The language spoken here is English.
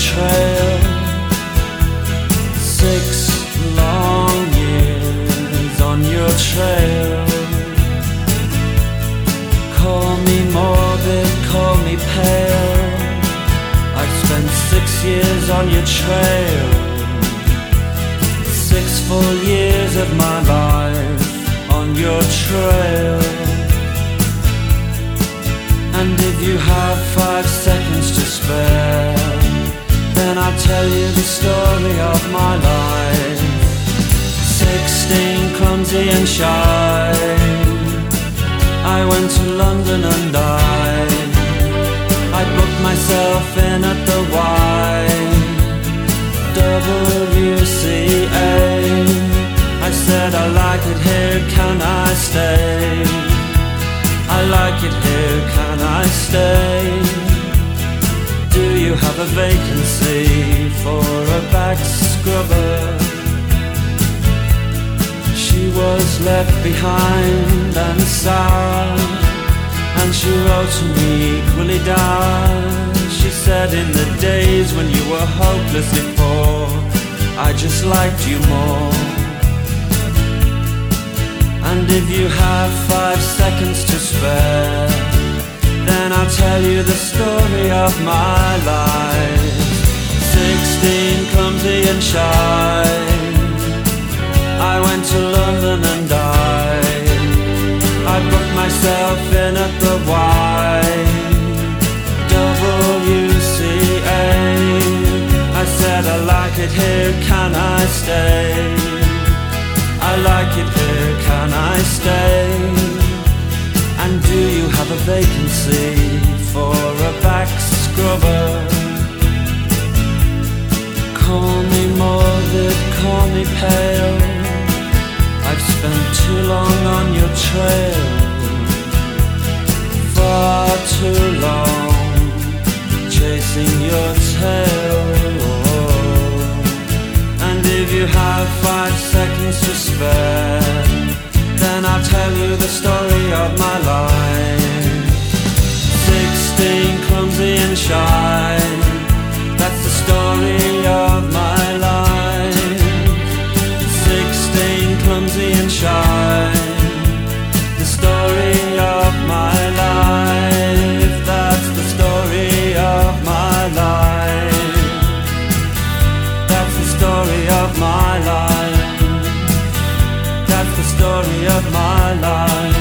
trail. 6 long years on your trail. Call me morbid, call me pale. I've spent 6 years on your trail. 6 full years of my life on your trail. And if you have 5 seconds to spare, then I'll tell you the story of my life. 16, clumsy and shy, I went to London and died. I booked myself in at the YWCA. I said I like it here, can I stay? I like it here, can I stay? Do you have a vacancy for a back scrubber? She was left behind and sour, and she wrote to me equally dour. She said in the days when you were hopelessly poor, I just liked you more. And if you have 5 seconds to spare, then I'll tell you the story of my life. 16, clumsy and shy, I went to London and died. I booked myself in at the YWCA. I said I like it here, can I stay? I like it here, can I stay? And do you have a vacancy for a back scrubber? Call me morbid, call me pale. I've spent too long on your trail, far too long, chasing your tail. And if you have 5 seconds to spare, then I'll tell you the story of my life. 16, clumsy and shy, that's the story of my life. 16, clumsy and shy, the story of my life. That's the story of my life. That's the story of my life. That's the story of my life.